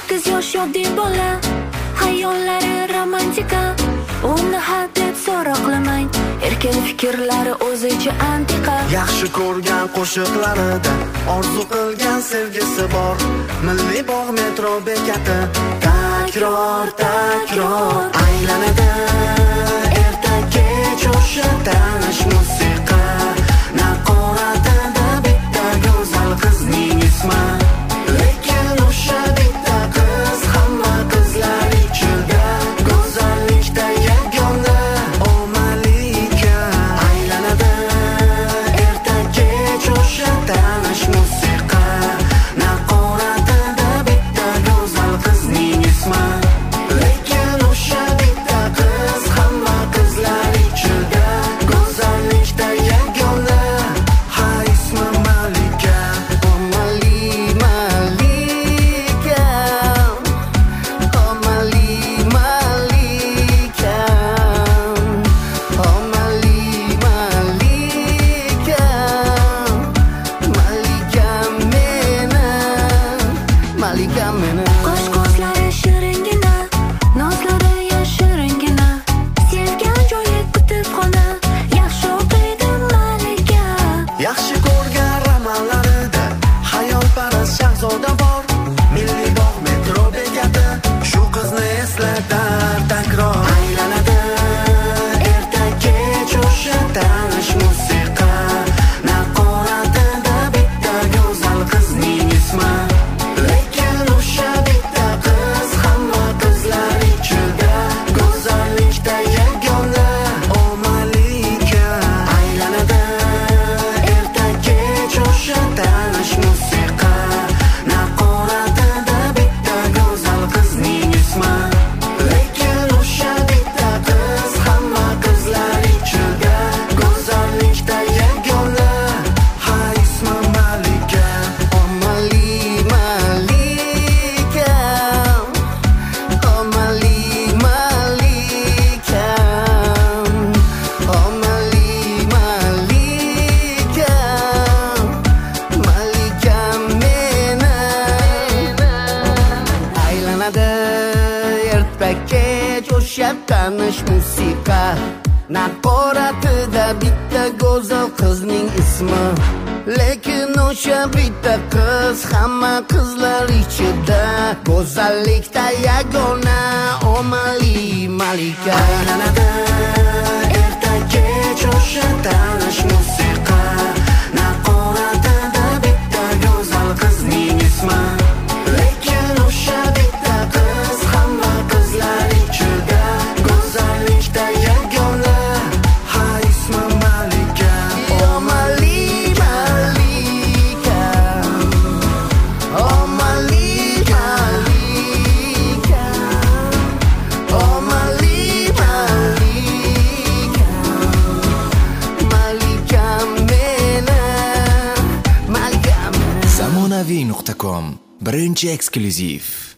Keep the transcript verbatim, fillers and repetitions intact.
sakkiz yosh yoddiy bola, hayollari romantika. Uni hadeb so'roqlamang, erkin fikrlari o'zicha antiqa. Yaxshi ko'rgan qo'shiqlarida orzu qilgan sevgisi bor. Milliy bog' metro bekati takror takror aylanadi. Erta kech o'sha tanish musiqa, naqoratida bitta go'zal qizning ismi. Lekin o'sha bitta qiz hamma qizlar ichida go'zallikda yagona o malika. Aylanadi erta kech o'sha tanish musiqa, naqoratida bitta go'zal qizning ismi. Lekin o'sha bitta qiz hamma qizlar ichida go'zallikda yagona. Ha, ismi Malika. O Mali Malika, o Mali Malika, o Mali Malika, Malika meni, Malika meni. Qosh ko'zlari shiringina, nozlari yashiringina, sevgan joyi kutubxona, yaxshi o'qiydi Malika. Yaxshi ko'rgan romanlarida hayolparast shahzoda bor. Milliy bog' metro bekati shu qizni eslatar takror. Aylanadi erta kech o'sha tanish musiqa, naqoratida bitta go'zal qizning ismi. Lekin o'sha bitta qiz hamma qizlar ichida go'zallikda yagona o Malika. Aylanadi erta kech o'sha tanish musiqa, naqoratida bitta go'zal qizning ismi. Lekin o'sha bitta qiz hamma qizlar ichida go'zallikda yagona. Ha, ismi Malika. O Mali Malika, o Mali Malika, o Mali Malika, Malika meni. Aylanadi erta kech o'sha tanish musiqa, naqoratida bitta go'zal qizning ismi. Lekin o'sha bitta qiz hamma qizlar ichida go'zallikda yagona o Mali Malika. Aylanadi erta kech o'sha tanish musiqa, naqoratida bitta go'zal qizning ismi. Lekin o'sha bitta qiz hamma qizlar ichida go'zallikda yagona. Ha, ismi Malika. O Mali Malika, o Mali Malika, o Mali Malika, Malika meni, Malika meni. zamonaviy nuqta com birinchi eksklyuziv.